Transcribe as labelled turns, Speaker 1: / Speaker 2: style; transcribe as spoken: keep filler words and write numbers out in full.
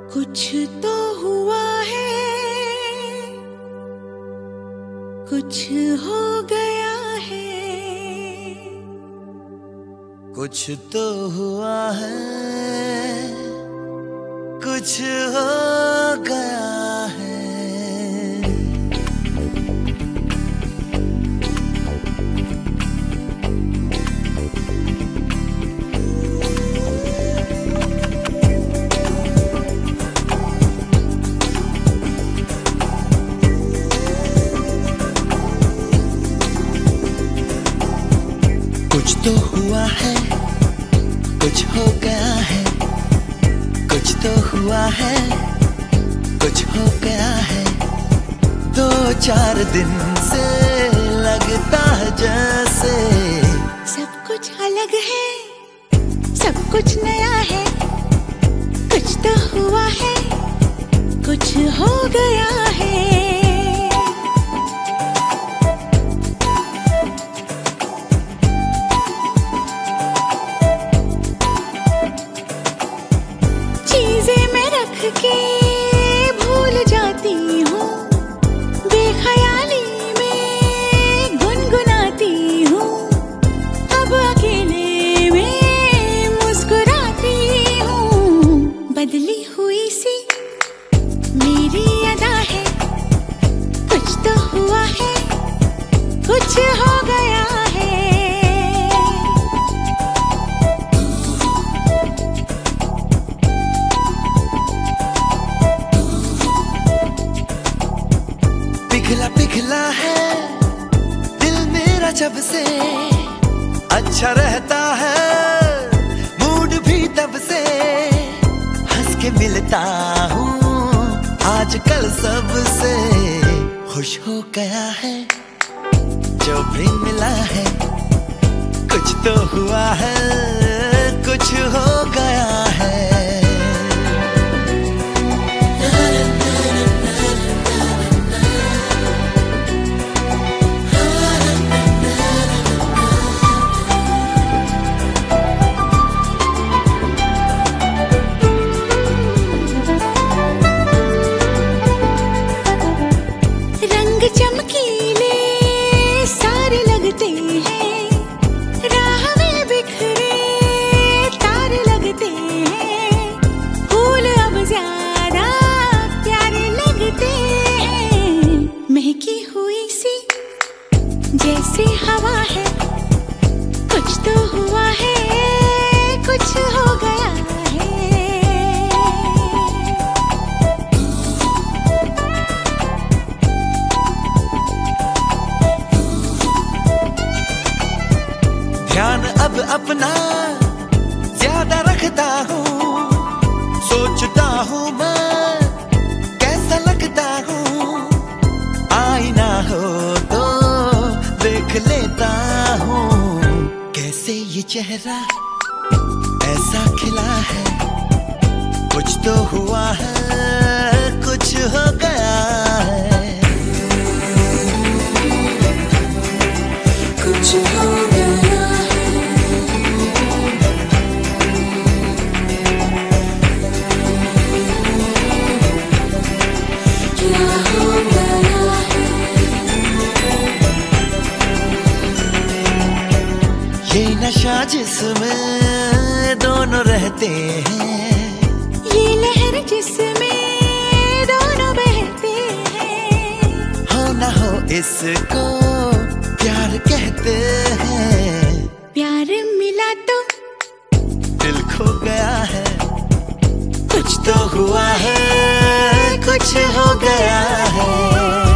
Speaker 1: कुछ तो हुआ है, कुछ हो गया है,
Speaker 2: कुछ तो हुआ है, कुछ हो गया है। कुछ तो हुआ है, कुछ हो गया है, कुछ तो हुआ है, कुछ हो गया है। दो चार दिन से लगता है जैसे
Speaker 1: सब कुछ अलग है, सब कुछ नया है। कुछ तो हुआ है, कुछ हो गया है। के भूल जाती हूँ, बेख्याली में गुनगुनाती हूँ, अब अकेले में मुस्कुराती हूँ। बदली हुई सी मेरी अदा है, कुछ तो हुआ है, कुछ हो गया है।
Speaker 2: पिघला पिघला है दिल मेरा जब से, अच्छा रहता है मूड भी तब से। हंस के मिलता हूँ आजकल सबसे, खुश हो गया है जो भी मिला है। कुछ तो हुआ है, कुछ हो गया है।
Speaker 1: चमकीले सारे लगते हैं, राह में बिखरे तारे लगते हैं। फूल अब ज्यादा प्यारे लगते हैं, महकी हुई सी जैसे हवा है। कुछ तो हुआ है, कुछ हो गया है।
Speaker 2: ध्यान अब अपना ज्यादा रखता हूँ, सोचता हूँ मैं कैसा लगता हूँ। आईना हो तो देख लेता हूँ, कैसे ये चेहरा ऐसा खिला है। कुछ तो हुआ है, कुछ हो गया है।
Speaker 1: कुछ हो गया
Speaker 2: ये नशा जिसमें दोनों रहते हैं,
Speaker 1: ये लहर जिसमें दोनों बहते हैं।
Speaker 2: हो ना हो इसको प्यार कहते हैं।
Speaker 1: प्यार मिला तो
Speaker 2: दिल खो गया है। कुछ तो हुआ है, कुछ हो गया है।